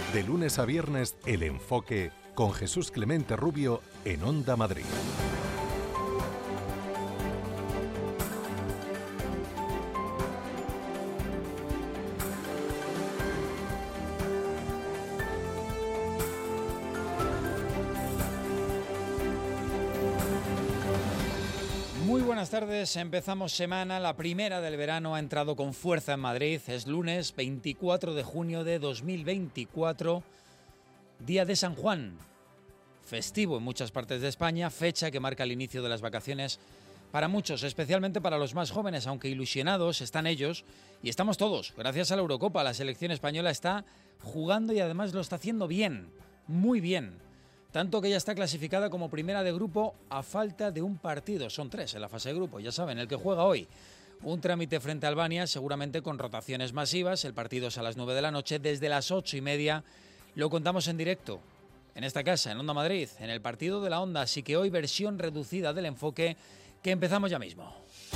De lunes a viernes, El Enfoque, con Jesús Clemente Rubio en Onda Madrid. Muy buenas tardes, empezamos semana, la primera del verano ha entrado con fuerza en Madrid, es lunes 24 de junio de 2024, día de San Juan, festivo en muchas partes de España, fecha que marca el inicio de las vacaciones para muchos, especialmente para los más jóvenes, aunque ilusionados están ellos y estamos todos, gracias a la Eurocopa, la selección española está jugando y además lo está haciendo bien, muy bien. Tanto que ya está clasificada como primera de grupo a falta de un partido. Son 3 en la fase de grupo, ya saben, el que juega hoy. Un trámite frente a Albania, seguramente con rotaciones masivas. El partido es a las 9 de la noche. Desde las 8:30 lo contamos en directo, en esta casa, en Onda Madrid, en el partido de la Onda. Así que hoy versión reducida del Enfoque, que empezamos ya mismo.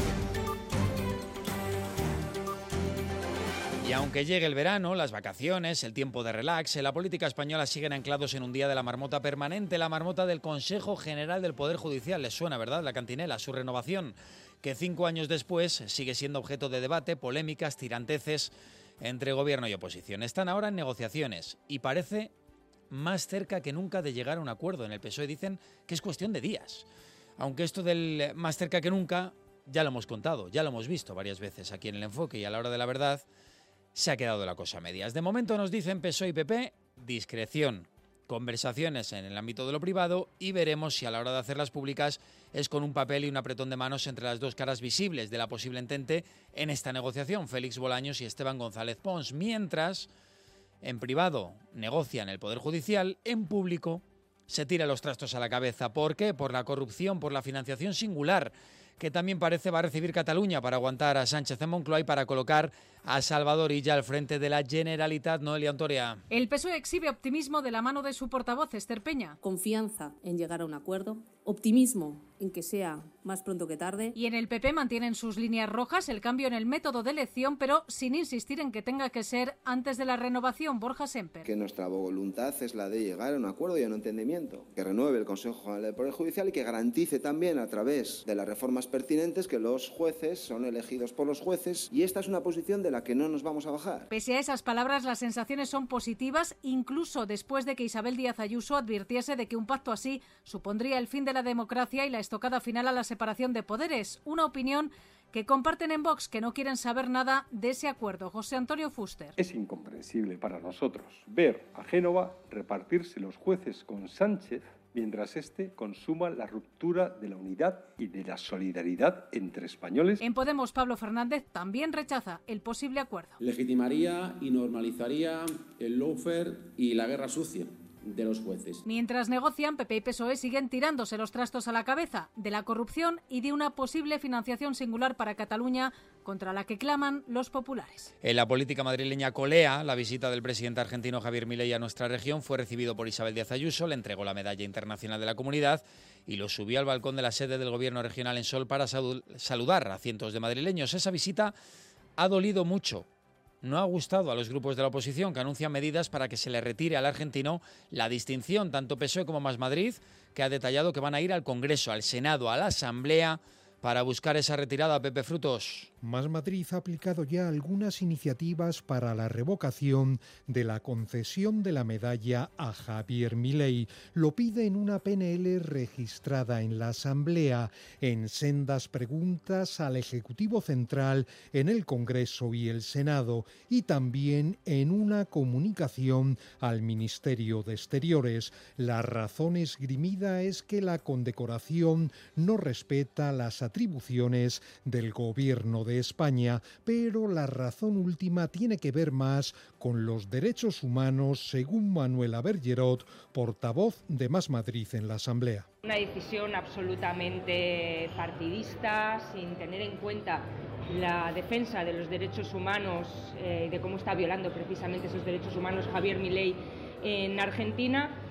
Y aunque llegue el verano, las vacaciones, el tiempo de relax, en la política española siguen anclados en un día de la marmota permanente, la marmota del Consejo General del Poder Judicial. Les suena, ¿verdad? La cantinela, su renovación, que 5 años después sigue siendo objeto de debate, polémicas, tiranteces entre gobierno y oposición. Están ahora en negociaciones y parece más cerca que nunca de llegar a un acuerdo. En el PSOE dicen que es cuestión de días. Aunque esto del más cerca que nunca ya lo hemos contado, ya lo hemos visto varias veces aquí en El Enfoque y a la hora de la verdad se ha quedado la cosa a medias. De momento nos dicen PSOE y PP, discreción, conversaciones en el ámbito de lo privado y veremos si a la hora de hacerlas públicas es con un papel y un apretón de manos entre las dos caras visibles de la posible entente en esta negociación, Félix Bolaños y Esteban González Pons. Mientras, en privado negocian el Poder Judicial, en público se tira los trastos a la cabeza. ¿Por qué? Por la corrupción, por la financiación singular que también parece va a recibir Cataluña para aguantar a Sánchez en Moncloa y para colocar a Salvador Illa al frente de la Generalitat. Noelia Ontoria. El PSOE exhibe optimismo de la mano de su portavoz, Esther Peña. Confianza en llegar a un acuerdo, optimismo en que sea más pronto que tarde. Y en el PP mantienen sus líneas rojas, el cambio en el método de elección, pero sin insistir en que tenga que ser antes de la renovación. Borja Semper. Que nuestra voluntad es la de llegar a un acuerdo y a un entendimiento, que renueve el Consejo General del Poder Judicial y que garantice también a través de las reformas pertinentes que los jueces son elegidos por los jueces, y esta es una posición de la que no nos vamos a bajar. Pese a esas palabras, las sensaciones son positivas, incluso después de que Isabel Díaz Ayuso advirtiese de que un pacto así supondría el fin de la democracia y la estocada final a la separación de poderes. Una opinión que comparten en Vox, que no quieren saber nada de ese acuerdo. José Antonio Fuster. Es incomprensible para nosotros ver a Génova repartirse los jueces con Sánchez mientras éste consuma la ruptura de la unidad y de la solidaridad entre españoles. En Podemos, Pablo Fernández también rechaza el posible acuerdo. Legitimaría y normalizaría el lawfare y la guerra sucia de los jueces. Mientras negocian, PP y PSOE siguen tirándose los trastos a la cabeza de la corrupción y de una posible financiación singular para Cataluña contra la que claman los populares. En la política madrileña colea la visita del presidente argentino Javier Milei a nuestra región. Fue recibido por Isabel Díaz Ayuso, le entregó la medalla internacional de la comunidad y lo subió al balcón de la sede del gobierno regional en Sol para saludar a cientos de madrileños. Esa visita ha dolido mucho. No ha gustado a los grupos de la oposición, que anuncian medidas para que se le retire al argentino la distinción, tanto PSOE como Más Madrid, que ha detallado que van a ir al Congreso, al Senado, a la Asamblea, para buscar esa retirada. Pepe Frutos. Más Madrid ha aplicado ya algunas iniciativas para la revocación de la concesión de la medalla a Javier Milei. Lo pide en una PNL registrada en la Asamblea, en sendas preguntas al Ejecutivo Central, en el Congreso y el Senado, y también en una comunicación al Ministerio de Exteriores. La razón esgrimida es que la condecoración no respeta las atribuciones del Gobierno de España, pero la razón última tiene que ver más con los derechos humanos, según Manuela Bergerot, portavoz de Más Madrid en la Asamblea. Una decisión absolutamente partidista, sin tener en cuenta la defensa de los derechos humanos, de cómo está violando precisamente esos derechos humanos Javier Milei en Argentina.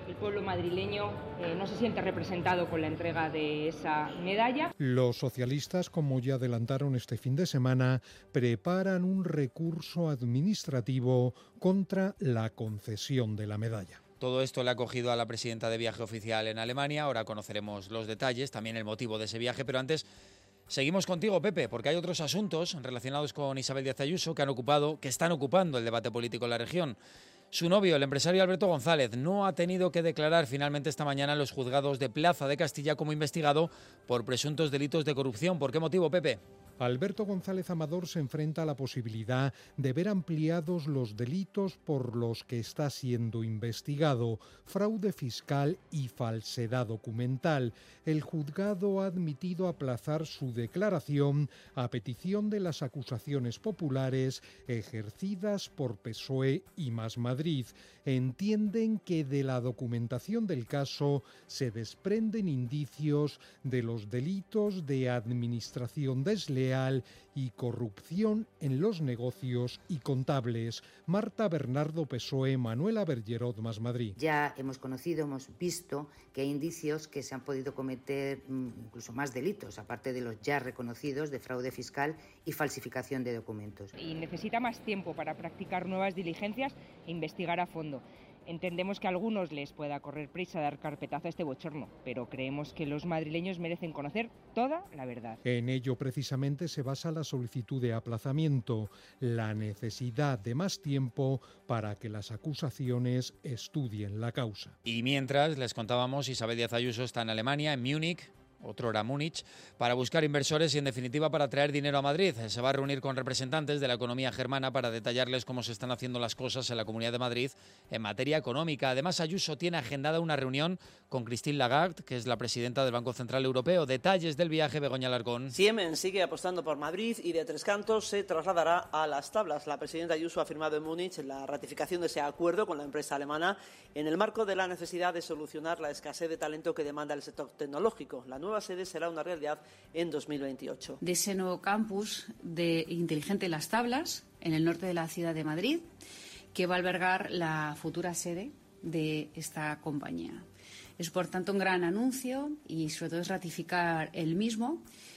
el pueblo madrileño no se siente representado con la entrega de esa medalla. Los socialistas, como ya adelantaron este fin de semana, preparan un recurso administrativo contra la concesión de la medalla. Todo esto le ha cogido a la presidenta de viaje oficial en Alemania. Ahora conoceremos los detalles, también el motivo de ese viaje, pero antes seguimos contigo, Pepe, porque hay otros asuntos relacionados con Isabel Díaz Ayuso que están ocupando el debate político en la región. Su novio, el empresario Alberto González, no ha tenido que declarar finalmente esta mañana en los juzgados de Plaza de Castilla como investigado por presuntos delitos de corrupción. ¿Por qué motivo, Pepe? Alberto González Amador se enfrenta a la posibilidad de ver ampliados los delitos por los que está siendo investigado: fraude fiscal y falsedad documental. El juzgado ha admitido aplazar su declaración a petición de las acusaciones populares ejercidas por PSOE y Más Madrid. Entienden que de la documentación del caso se desprenden indicios de los delitos de administración desleal y corrupción en los negocios y contables. Marta Bernardo, PSOE; Manuela Bergerot, Más Madrid. Ya hemos conocido, hemos visto que hay indicios que se han podido cometer incluso más delitos, aparte de los ya reconocidos de fraude fiscal y falsificación de documentos. Y necesita más tiempo para practicar nuevas diligencias e investigar a fondo. Entendemos que a algunos les pueda correr prisa dar carpetazo a este bochorno, pero creemos que los madrileños merecen conocer toda la verdad. En ello precisamente se basa la solicitud de aplazamiento, la necesidad de más tiempo para que las acusaciones estudien la causa. Y mientras, les contábamos, Isabel Díaz Ayuso está en Alemania, en Múnich, otrora Múnich, para buscar inversores y, en definitiva, para traer dinero a Madrid. Se va a reunir con representantes de la economía germana para detallarles cómo se están haciendo las cosas en la Comunidad de Madrid en materia económica. Además, Ayuso tiene agendada una reunión con Christine Lagarde, que es la presidenta del Banco Central Europeo. Detalles del viaje, Begoña Alarcón. Siemens sigue apostando por Madrid y de Tres Cantos se trasladará a Las Tablas. La presidenta Ayuso ha firmado en Múnich la ratificación de ese acuerdo con la empresa alemana en el marco de la necesidad de solucionar la escasez de talento que demanda el sector tecnológico. La nueva sede será una realidad en 2028. De ese nuevo campus de inteligente Las Tablas, en el norte de la ciudad de Madrid, que va a albergar la futura sede de esta compañía. Es, por tanto, un gran anuncio y, sobre todo, es ratificar el mismo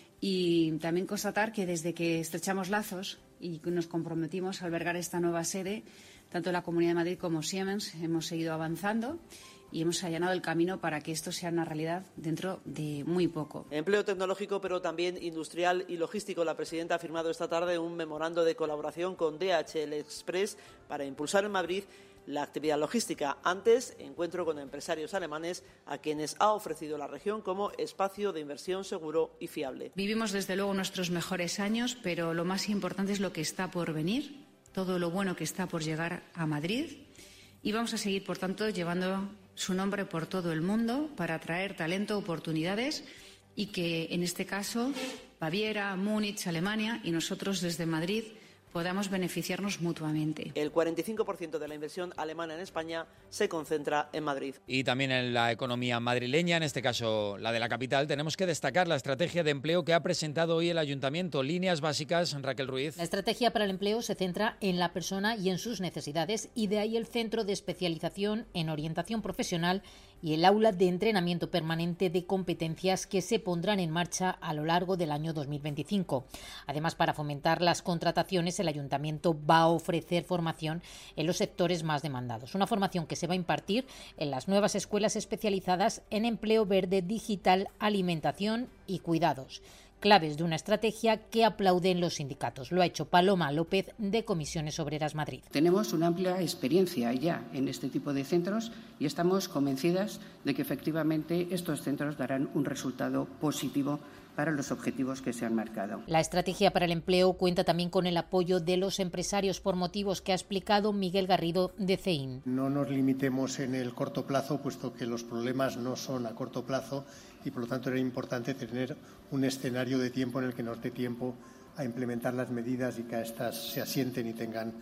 y también constatar que desde que estrechamos lazos y nos comprometimos a albergar esta nueva sede, tanto la Comunidad de Madrid como Siemens hemos seguido avanzando y hemos allanado el camino para que esto sea una realidad dentro de muy poco. Empleo tecnológico, pero también industrial y logístico. La presidenta ha firmado esta tarde un memorando de colaboración con DHL Express para impulsar en Madrid la actividad logística. Antes, encuentro con empresarios alemanes a quienes ha ofrecido la región como espacio de inversión seguro y fiable. Vivimos, desde luego, nuestros mejores años, pero lo más importante es lo que está por venir, todo lo bueno que está por llegar a Madrid. Y vamos a seguir, por tanto, llevando su nombre por todo el mundo para atraer talento, oportunidades y que, en este caso, Baviera, Múnich, Alemania y nosotros desde Madrid podamos beneficiarnos mutuamente. El 45% de la inversión alemana en España se concentra en Madrid. Y también en la economía madrileña, en este caso la de la capital, tenemos que destacar la estrategia de empleo que ha presentado hoy el Ayuntamiento. Líneas básicas, Raquel Ruiz. La estrategia para el empleo se centra en la persona y en sus necesidades, y de ahí el centro de especialización en orientación profesional y el aula de entrenamiento permanente de competencias que se pondrán en marcha a lo largo del año 2025. Además, para fomentar las contrataciones, el Ayuntamiento va a ofrecer formación en los sectores más demandados. Una formación que se va a impartir en las nuevas escuelas especializadas en empleo verde, digital, alimentación y cuidados. Claves de una estrategia que aplauden los sindicatos. Lo ha hecho Paloma López, de Comisiones Obreras Madrid. Tenemos una amplia experiencia ya en este tipo de centros y estamos convencidas de que efectivamente estos centros darán un resultado positivo para los objetivos que se han marcado. La estrategia para el empleo cuenta también con el apoyo de los empresarios por motivos que ha explicado Miguel Garrido, de CEIN. No nos limitemos en el corto plazo, puesto que los problemas no son a corto plazo y, por lo tanto, era importante tener un escenario de tiempo en el que nos dé tiempo a implementar las medidas y que éstas se asienten y tengan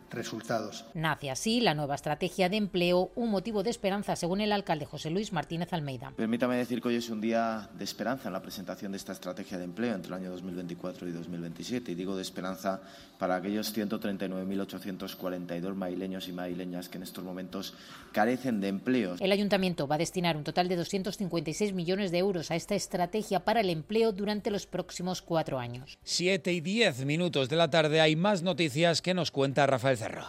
resultados. Nace así la nueva estrategia de empleo, un motivo de esperanza, según el alcalde José Luis Martínez Almeida. Permítame decir que hoy es un día de esperanza en la presentación de esta estrategia de empleo entre el año 2024 y 2027. Y digo de esperanza para aquellos 139.842 madrileños y madrileñas que en estos momentos carecen de empleo. El ayuntamiento va a destinar un total de 256 millones de euros a esta estrategia para el empleo durante los próximos 4 años. 7:10 de la tarde, hay más noticias que nos cuenta Rafael Cerro.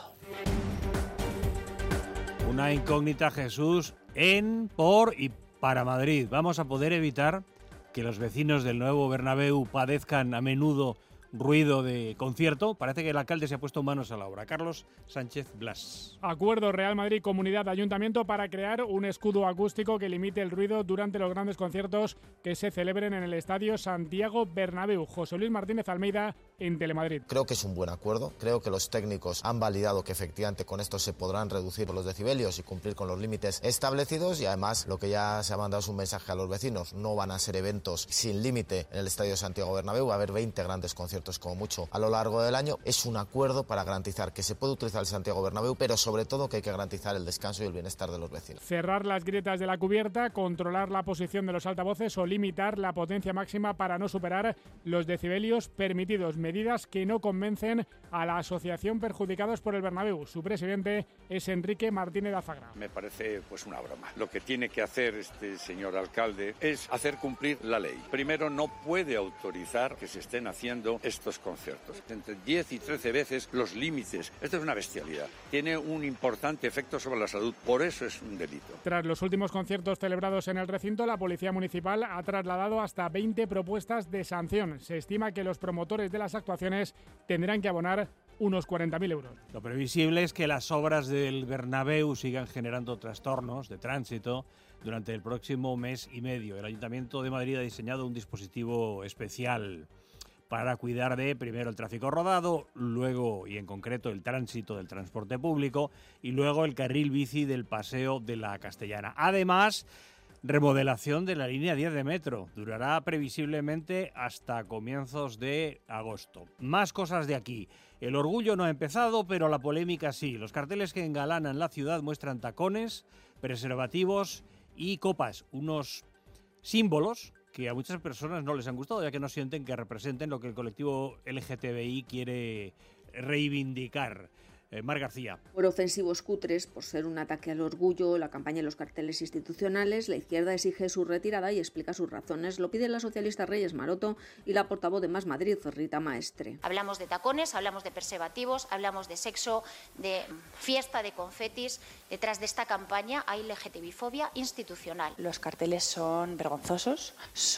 Una incógnita, Jesús, en, por y para Madrid. ¿Vamos a poder evitar que los vecinos del nuevo Bernabéu padezcan a menudo ruido de concierto? Parece que el alcalde se ha puesto manos a la obra. Carlos Sánchez Blas. Acuerdo Real Madrid Comunidad Ayuntamiento para crear un escudo acústico que limite el ruido durante los grandes conciertos que se celebren en el Estadio Santiago Bernabéu. José Luis Martínez Almeida en Telemadrid. Creo que es un buen acuerdo. Creo que los técnicos han validado que efectivamente con esto se podrán reducir los decibelios y cumplir con los límites establecidos, y además lo que ya se ha mandado es un mensaje a los vecinos. No van a ser eventos sin límite en el Estadio Santiago Bernabéu. Va a haber 20 grandes conciertos como mucho a lo largo del año. Es un acuerdo para garantizar que se puede utilizar el Santiago Bernabéu, pero sobre todo que hay que garantizar el descanso y el bienestar de los vecinos. Cerrar las grietas de la cubierta, controlar la posición de los altavoces o limitar la potencia máxima para no superar los decibelios permitidos. Medidas que no convencen a la asociación Perjudicados por el Bernabéu. Su presidente es Enrique Martínez Azagra. Me parece pues una broma. Lo que tiene que hacer este señor alcalde es hacer cumplir la ley. Primero, no puede autorizar que se estén haciendo estos conciertos. Entre 10 y 13 veces los límites. Esto es una bestialidad. Tiene un importante efecto sobre la salud. Por eso es un delito. Tras los últimos conciertos celebrados en el recinto, la Policía Municipal ha trasladado hasta 20 propuestas de sanción. Se estima que los promotores de las actuaciones tendrán que abonar unos 40.000 euros. Lo previsible es que las obras del Bernabéu sigan generando trastornos de tránsito durante el próximo mes y medio. El Ayuntamiento de Madrid ha diseñado un dispositivo especial para cuidar de, primero, el tráfico rodado, luego, y en concreto, el tránsito del transporte público, y luego el carril bici del Paseo de la Castellana. Además, remodelación de la línea 10 de metro. Durará previsiblemente hasta comienzos de agosto. Más cosas de aquí. El orgullo no ha empezado, pero la polémica sí. Los carteles que engalanan la ciudad muestran tacones, preservativos y copas. Unos símbolos que a muchas personas no les han gustado, ya que no sienten que representen lo que el colectivo LGTBI quiere reivindicar. Mar García. Por ofensivos cutres, por ser un ataque al orgullo, la campaña en los carteles institucionales, la izquierda exige su retirada y explica sus razones. Lo pide la socialista Reyes Maroto y la portavoz de Más Madrid, Rita Maestre. Hablamos de tacones, hablamos de preservativos, hablamos de sexo, de fiesta de confetis. Detrás de esta campaña hay LGTBI-fobia institucional. Los carteles son vergonzosos,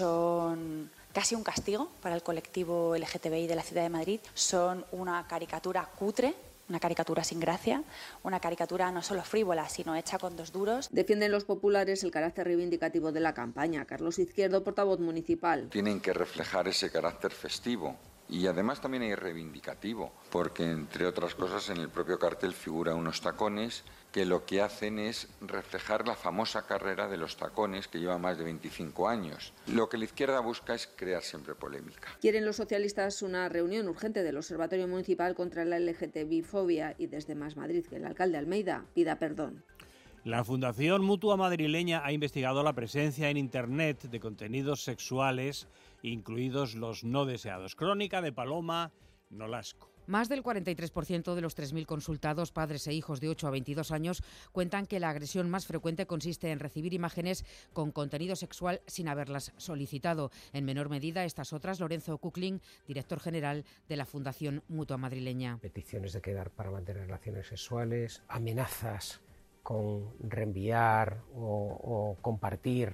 son casi un castigo para el colectivo LGTBI de la Ciudad de Madrid. Son una caricatura cutre, una caricatura sin gracia, una caricatura no solo frívola, sino hecha con dos duros. Defienden los populares el carácter reivindicativo de la campaña. Carlos Izquierdo, portavoz municipal. Tienen que reflejar ese carácter festivo. Y además también hay reivindicativo, porque entre otras cosas en el propio cartel figuran unos tacones que lo que hacen es reflejar la famosa carrera de los tacones que lleva más de 25 años. Lo que la izquierda busca es crear siempre polémica. Quieren los socialistas una reunión urgente del Observatorio Municipal contra la LGTBI-fobia y desde Más Madrid que el alcalde Almeida pida perdón. La Fundación Mutua Madrileña ha investigado la presencia en Internet de contenidos sexuales, incluidos los no deseados. Crónica de Paloma Nolasco. Más del 43% de los 3.000 consultados, padres e hijos de 8 a 22 años, cuentan que la agresión más frecuente consiste en recibir imágenes con contenido sexual sin haberlas solicitado. En menor medida, estas otras, Lorenzo Kuckling, director general de la Fundación Mutua Madrileña. Peticiones de quedar para mantener relaciones sexuales, amenazas con reenviar o compartir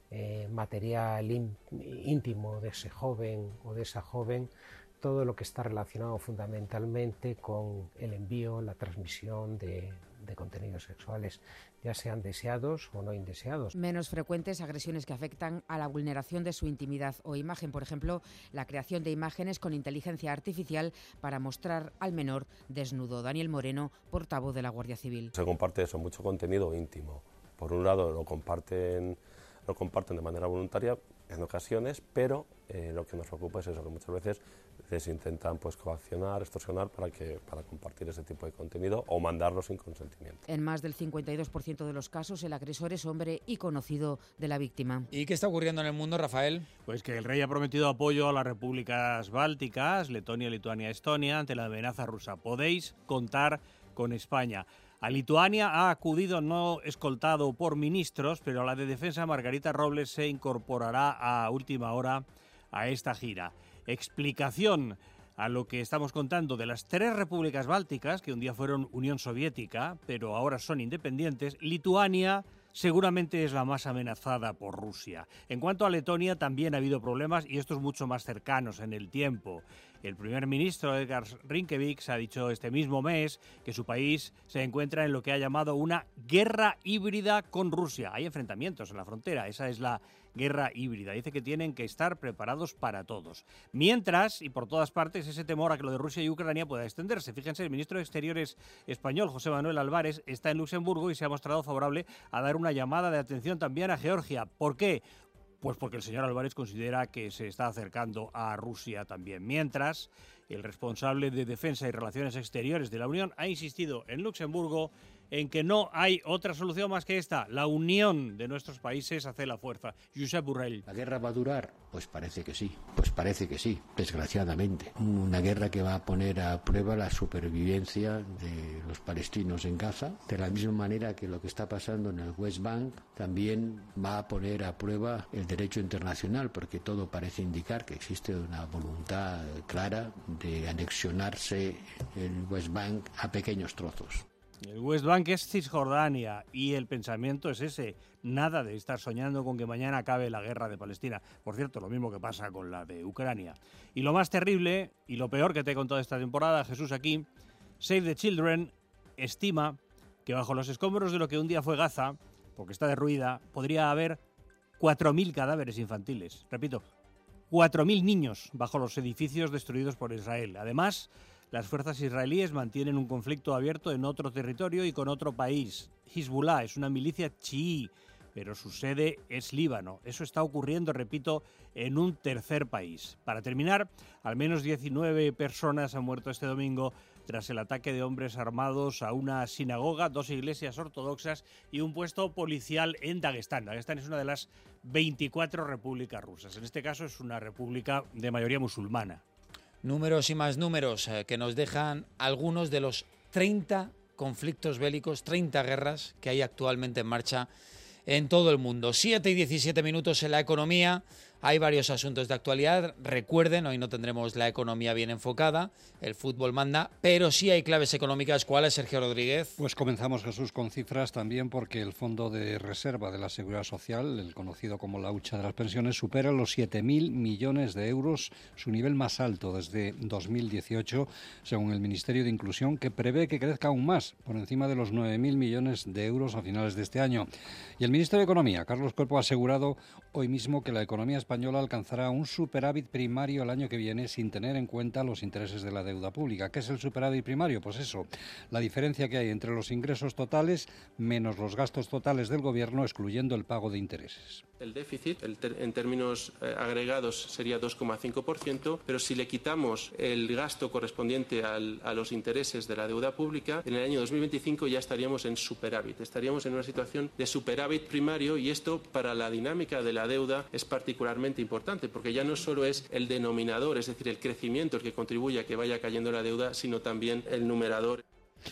material íntimo de ese joven o de esa joven, todo lo que está relacionado fundamentalmente con el envío, la transmisión de contenidos sexuales, ya sean deseados o no indeseados. Menos frecuentes agresiones que afectan a la vulneración de su intimidad o imagen, por ejemplo, la creación de imágenes con inteligencia artificial para mostrar al menor desnudo. Daniel Moreno, portavoz de la Guardia Civil. Se comparte eso, mucho contenido íntimo. Por un lado lo comparten de manera voluntaria en ocasiones, pero lo que nos preocupa es eso, que muchas veces les intentan pues coaccionar, extorsionar para compartir ese tipo de contenido o mandarlo sin consentimiento. En más del 52% de los casos, el agresor es hombre y conocido de la víctima. ¿Y qué está ocurriendo en el mundo, Rafael? Pues que el rey ha prometido apoyo a las repúblicas bálticas, Letonia, Lituania, Estonia, ante la amenaza rusa. Podéis contar con España. A Lituania ha acudido no escoltado por ministros, pero la de Defensa, Margarita Robles, se incorporará a última hora a esta gira. Explicación a lo que estamos contando de las 3 repúblicas bálticas, que un día fueron Unión Soviética, pero ahora son independientes. Lituania seguramente es la más amenazada por Rusia. En cuanto a Letonia, también ha habido problemas y estos mucho más cercanos en el tiempo. El primer ministro Edgar Rinkēviks ha dicho este mismo mes que su país se encuentra en lo que ha llamado una guerra híbrida con Rusia. Hay enfrentamientos en la frontera, esa es la guerra híbrida. Dice que tienen que estar preparados para todos. Mientras, y por todas partes, ese temor a que lo de Rusia y Ucrania pueda extenderse. Fíjense, el ministro de Exteriores español, José Manuel Álvarez, está en Luxemburgo y se ha mostrado favorable a dar una llamada de atención también a Georgia. ¿Por qué? Pues porque el señor Álvarez considera que se está acercando a Rusia también. Mientras, el responsable de Defensa y Relaciones Exteriores de la Unión ha insistido en Luxemburgo en que no hay otra solución más que esta. La unión de nuestros países hace la fuerza. Josep Borrell. ¿La guerra va a durar? Pues parece que sí, desgraciadamente. Una guerra que va a poner a prueba la supervivencia de los palestinos en Gaza, de la misma manera que lo que está pasando en el West Bank también va a poner a prueba el derecho internacional, porque todo parece indicar que existe una voluntad clara de anexionarse el West Bank a pequeños trozos. El West Bank es Cisjordania y el pensamiento es ese. Nada de estar soñando con que mañana acabe la guerra de Palestina. Por cierto, lo mismo que pasa con la de Ucrania. Y lo más terrible y lo peor que te he contado esta temporada, Jesús, aquí, Save the Children estima que bajo los escombros de lo que un día fue Gaza, porque está derruida, podría haber 4.000 cadáveres infantiles. Repito, 4.000 niños bajo los edificios destruidos por Israel. Además, las fuerzas israelíes mantienen un conflicto abierto en otro territorio y con otro país. Hezbollah es una milicia chií, pero su sede es Líbano. Eso está ocurriendo, repito, en un tercer país. Para terminar, al menos 19 personas han muerto este domingo tras el ataque de hombres armados a una sinagoga, 2 iglesias ortodoxas y un puesto policial en Daguestán. Daguestán es una de las 24 repúblicas rusas. En este caso es una república de mayoría musulmana. Números y más números que nos dejan algunos de los 30 conflictos bélicos, 30 guerras que hay actualmente en marcha en todo el mundo. 7 y 17 minutos en la economía. Hay varios asuntos de actualidad. Recuerden, hoy no tendremos la economía bien enfocada, el fútbol manda, pero sí hay claves económicas. ¿Cuál es, Sergio Rodríguez? Pues comenzamos, Jesús, con cifras también, porque el Fondo de Reserva de la Seguridad Social, el conocido como la hucha de las pensiones, supera los 7.000 millones de euros, su nivel más alto desde 2018, según el Ministerio de Inclusión, que prevé que crezca aún más, por encima de los 9.000 millones de euros a finales de este año. Y el Ministro de Economía, Carlos Cuerpo, ha asegurado hoy mismo que la economía española alcanzará un superávit primario el año que viene sin tener en cuenta los intereses de la deuda pública. ¿Qué es el superávit primario? Pues eso, la diferencia que hay entre los ingresos totales menos los gastos totales del Gobierno, excluyendo el pago de intereses. El déficit, en términos agregados, sería 2,5%, pero si le quitamos el gasto correspondiente a los intereses de la deuda pública, en el año 2025 ya estaríamos en superávit. Estaríamos en una situación de superávit primario y esto, para la dinámica de la deuda, es particularmente importante, porque ya no solo es el denominador, es decir, el crecimiento el que contribuye a que vaya cayendo la deuda, sino también el numerador.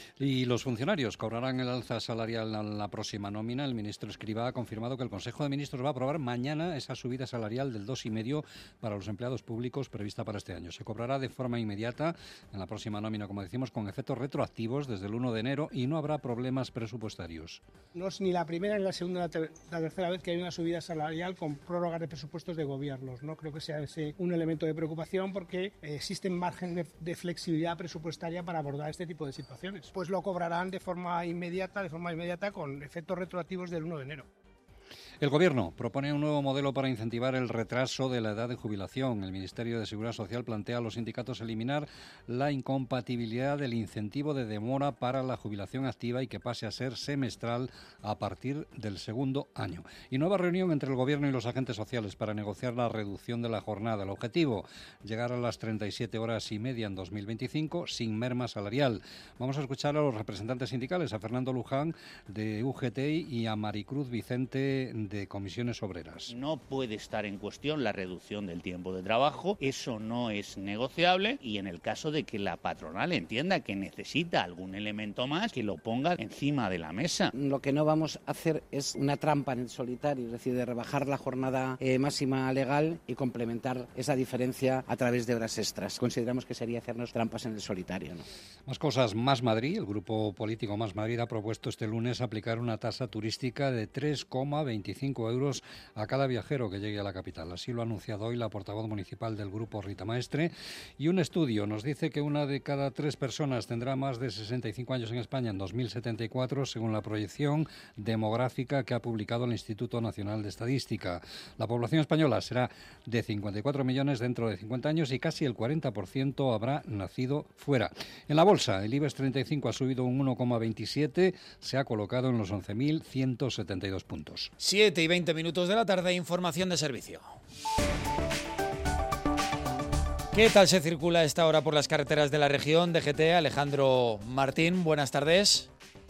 Y los funcionarios cobrarán el alza salarial en la próxima nómina. El ministro Escrivá ha confirmado que el Consejo de Ministros va a aprobar mañana esa subida salarial del 2,5% para los empleados públicos prevista para este año. Se cobrará de forma inmediata en la próxima nómina, como decimos, con efectos retroactivos desde el 1 de enero y no habrá problemas presupuestarios. No es ni la primera, ni la segunda, ni la tercera vez que hay una subida salarial con prórrogas de presupuestos de gobiernos. No creo que sea ese un elemento de preocupación, porque existe margen de flexibilidad presupuestaria para abordar este tipo de situaciones. Pues lo cobrarán de forma inmediata con efectos retroactivos del 1 de enero. El Gobierno propone un nuevo modelo para incentivar el retraso de la edad de jubilación. El Ministerio de Seguridad Social plantea a los sindicatos eliminar la incompatibilidad del incentivo de demora para la jubilación activa y que pase a ser semestral a partir del segundo año. Y nueva reunión entre el Gobierno y los agentes sociales para negociar la reducción de la jornada. El objetivo, llegar a las 37 horas y media en 2025 sin merma salarial. Vamos a escuchar a los representantes sindicales, a Fernando Luján de UGT y a Maricruz Vicente de Comisiones Obreras. No puede estar en cuestión la reducción del tiempo de trabajo, eso no es negociable, y en el caso de que la patronal entienda que necesita algún elemento más, que lo ponga encima de la mesa. Lo que no vamos a hacer es una trampa en el solitario, es decir, de rebajar la jornada máxima legal y complementar esa diferencia a través de horas extras. Consideramos que sería hacernos trampas en el solitario, ¿no? Más cosas. Más Madrid, el grupo político Más Madrid ha propuesto este lunes aplicar una tasa turística de 3,25 € a cada viajero que llegue a la capital. Así lo ha anunciado hoy la portavoz municipal del grupo, Rita Maestre. Y un estudio nos dice que una de cada 3 personas tendrá más de 65 años en España en 2074, según la proyección demográfica que ha publicado el Instituto Nacional de Estadística. La población española será de 54 millones dentro de 50 años y casi el 40% habrá nacido fuera. En la bolsa, el IBEX 35 ha subido un 1,27, se ha colocado en los 11.172 puntos. 7:20 de la tarde, información de servicio. ¿Qué tal se circula a esta hora por las carreteras de la región? DGT, Alejandro Martín, buenas tardes.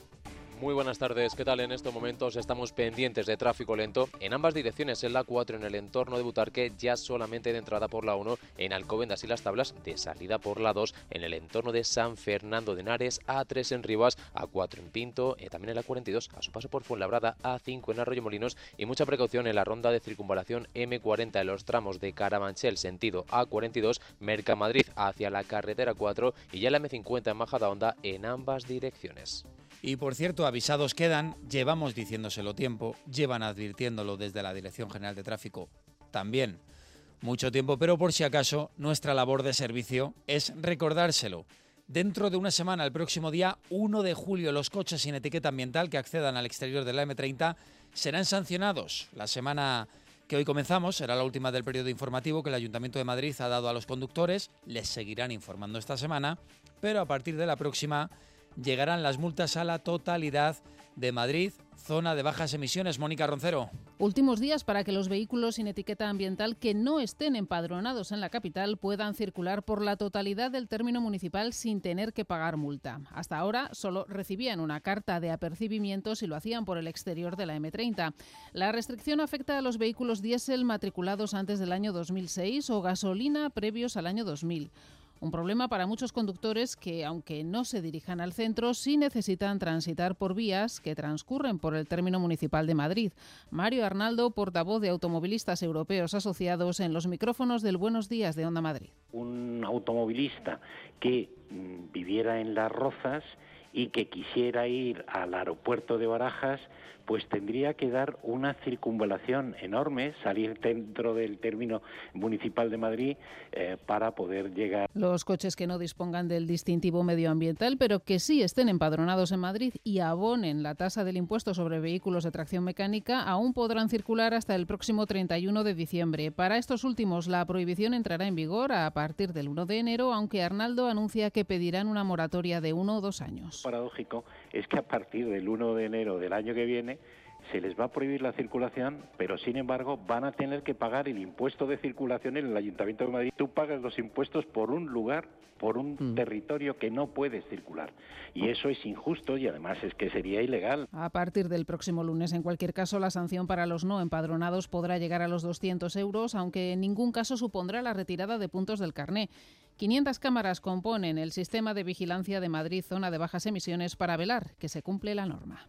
Muy buenas tardes, ¿qué tal? En estos momentos estamos pendientes de tráfico lento en ambas direcciones, en la 4 en el entorno de Butarque, ya solamente de entrada por la 1 en Alcobendas y Las Tablas, de salida por la 2 en el entorno de San Fernando de Henares, A3 en Rivas, A4 en Pinto, también en la 42 a su paso por Fuenlabrada, A5 en Arroyomolinos y mucha precaución en la ronda de circunvalación M40 en los tramos de Carabanchel sentido A42, Mercamadrid hacia la carretera 4 y ya la M50 en Majadahonda en ambas direcciones. Y por cierto, avisados quedan, llevamos diciéndoselo tiempo, llevan advirtiéndolo desde la Dirección General de Tráfico también mucho tiempo, pero por si acaso nuestra labor de servicio es recordárselo. Dentro de una semana, el próximo día 1 de julio, los coches sin etiqueta ambiental que accedan al exterior de la M30 serán sancionados. La semana que hoy comenzamos será la última del periodo informativo que el Ayuntamiento de Madrid ha dado a los conductores. Les seguirán informando esta semana, pero a partir de la próxima llegarán las multas a la totalidad de Madrid, zona de bajas emisiones. Mónica Roncero. Últimos días para que los vehículos sin etiqueta ambiental que no estén empadronados en la capital puedan circular por la totalidad del término municipal sin tener que pagar multa. Hasta ahora solo recibían una carta de apercibimiento si lo hacían por el exterior de la M30. La restricción afecta a los vehículos diésel matriculados antes del año 2006 o gasolina previos al año 2000. Un problema para muchos conductores que, aunque no se dirijan al centro, sí necesitan transitar por vías que transcurren por el término municipal de Madrid. Mario Arnaldo, portavoz de Automovilistas Europeos Asociados, en los micrófonos del Buenos Días de Onda Madrid. Un automovilista que viviera en Las Rozas y que quisiera ir al aeropuerto de Barajas, pues tendría que dar una circunvalación enorme, salir dentro del término municipal de Madrid para poder llegar. Los coches que no dispongan del distintivo medioambiental, pero que sí estén empadronados en Madrid y abonen la tasa del impuesto sobre vehículos de tracción mecánica, aún podrán circular hasta el próximo 31 de diciembre. Para estos últimos, la prohibición entrará en vigor a partir del 1 de enero, aunque Arnaldo anuncia que pedirán una moratoria de 1 o 2 años. Paradójico es que a partir del 1 de enero del año que viene se les va a prohibir la circulación, pero sin embargo van a tener que pagar el impuesto de circulación en el Ayuntamiento de Madrid. Tú pagas los impuestos por un lugar, por un territorio que no puedes circular. Y eso es injusto y además es que sería ilegal. A partir del próximo lunes, en cualquier caso, la sanción para los no empadronados podrá llegar a los 200 €, aunque en ningún caso supondrá la retirada de puntos del carné. 500 cámaras componen el sistema de vigilancia de Madrid, zona de bajas emisiones, para velar que se cumple la norma.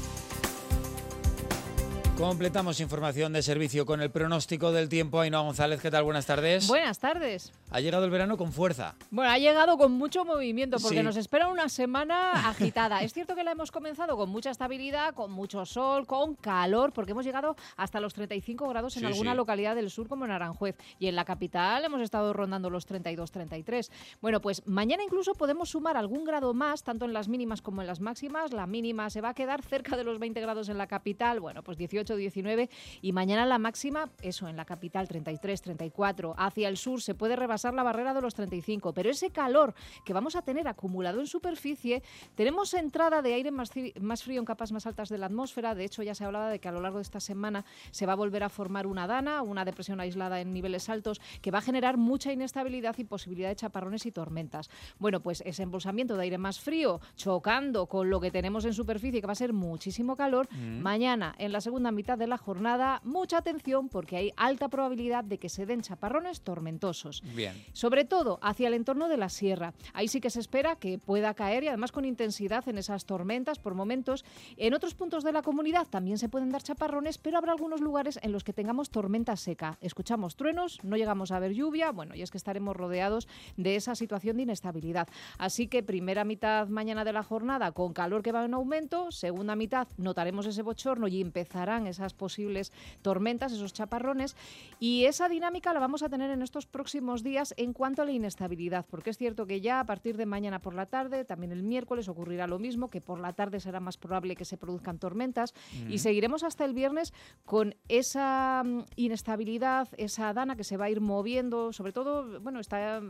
Completamos información de servicio con el pronóstico del tiempo. Ainhoa González, ¿qué tal? Buenas tardes. Buenas tardes. Ha llegado el verano con fuerza. Bueno, ha llegado con mucho movimiento porque Sí. nos espera una semana agitada. Es cierto que la hemos comenzado con mucha estabilidad, con mucho sol, con calor, porque hemos llegado hasta los 35 grados en alguna localidad del sur como en Aranjuez. Y en la capital hemos estado rondando los 32, 33. Bueno, pues mañana incluso podemos sumar algún grado más, tanto en las mínimas como en las máximas. La mínima se va a quedar cerca de los 20 grados en la capital. Bueno, pues 18 18, 19 y mañana la máxima, eso, en la capital 33, 34. Hacia el sur se puede rebasar la barrera de los 35, pero ese calor que vamos a tener acumulado en superficie, tenemos entrada de aire más frío en capas más altas de la atmósfera. De hecho, ya se hablaba de que a lo largo de esta semana se va a volver a formar una dana, una depresión aislada en niveles altos, que va a generar mucha inestabilidad y posibilidad de chaparrones y tormentas. Bueno, pues ese embolsamiento de aire más frío, chocando con lo que tenemos en superficie, que va a ser muchísimo calor, mañana, en la segunda mitad de la jornada, mucha atención porque hay alta probabilidad de que se den chaparrones tormentosos. Bien. Sobre todo hacia el entorno de la sierra. Ahí sí que se espera que pueda caer y además con intensidad en esas tormentas por momentos. En otros puntos de la comunidad también se pueden dar chaparrones, pero habrá algunos lugares en los que tengamos tormenta seca. Escuchamos truenos, no llegamos a ver lluvia, bueno, y es que estaremos rodeados de esa situación de inestabilidad. Así que primera mitad mañana de la jornada con calor que va en aumento, segunda mitad notaremos ese bochorno y empezarán esas posibles tormentas, esos chaparrones, y esa dinámica la vamos a tener en estos próximos días en cuanto a la inestabilidad, porque es cierto que ya a partir de mañana por la tarde, también el miércoles ocurrirá lo mismo, que por la tarde será más probable que se produzcan tormentas y seguiremos hasta el viernes con esa inestabilidad, esa dana que se va a ir moviendo, sobre todo, bueno, va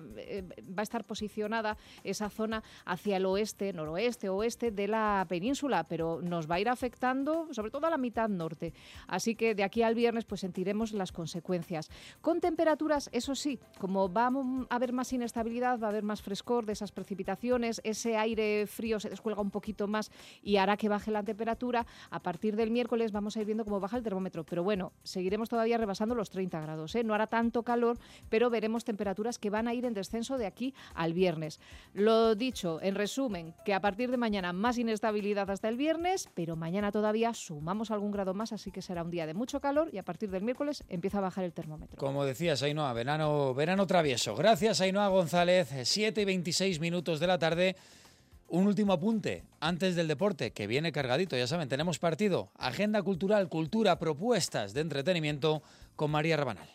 a estar posicionada esa zona hacia el oeste, noroeste, oeste de la península, pero nos va a ir afectando sobre todo a la mitad norte. Así que de aquí al viernes pues sentiremos las consecuencias. Con temperaturas, eso sí, como va a haber más inestabilidad, va a haber más frescor de esas precipitaciones, ese aire frío se descuelga un poquito más y hará que baje la temperatura. A partir del miércoles vamos a ir viendo cómo baja el termómetro, pero bueno, seguiremos todavía rebasando los 30 grados, ¿eh? No hará tanto calor, pero veremos temperaturas que van a ir en descenso de aquí al viernes. Lo dicho, en resumen, que a partir de mañana más inestabilidad hasta el viernes, pero mañana todavía sumamos algún grado más, así que será un día de mucho calor y a partir del miércoles empieza a bajar el termómetro. Como decías, Ainhoa, verano travieso. Gracias, Ainhoa González. 7:26 de la tarde. Un último apunte antes del deporte, que viene cargadito, ya saben, tenemos partido, agenda cultural, cultura, propuestas de entretenimiento con María Rabanal.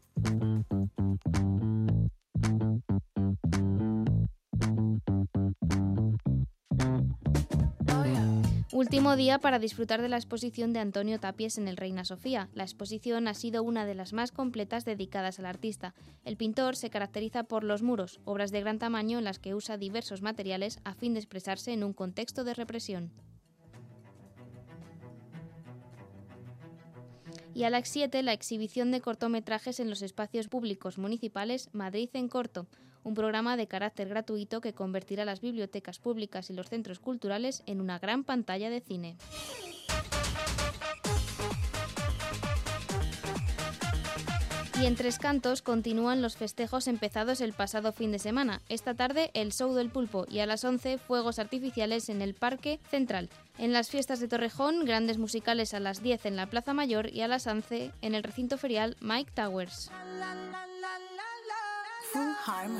Último día para disfrutar de la exposición de Antonio Tapies en el Reina Sofía. La exposición ha sido una de las más completas dedicadas al artista. El pintor se caracteriza por los muros, obras de gran tamaño en las que usa diversos materiales a fin de expresarse en un contexto de represión. Y a las 7, la exhibición de cortometrajes en los espacios públicos municipales Madrid en Corto, un programa de carácter gratuito que convertirá las bibliotecas públicas y los centros culturales en una gran pantalla de cine. Y en Tres Cantos continúan los festejos empezados el pasado fin de semana. Esta tarde el show del pulpo y a las 11 fuegos artificiales en el Parque Central. En las fiestas de Torrejón, grandes musicales a las 10 en la Plaza Mayor y a las 11 en el recinto ferial Mike Towers. Full Harmony.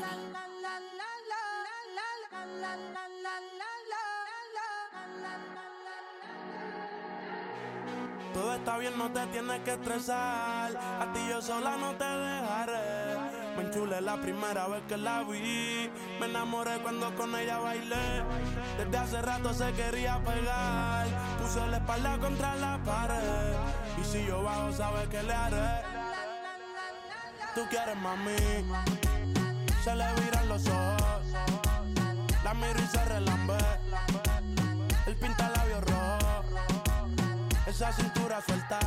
Todo está bien, no te tienes que estresar. A ti yo sola no te dejaré. Me enchulé la primera vez que la vi. Me enamoré cuando con ella bailé. Desde hace rato se quería pegar. Puso la espalda contra la pared. Y si yo bajo, sabes que le haré. Tú quieres, mami. Se le viran los ojos. La miro y se relambe. El pinta labios rojos. Esa cintura suelta,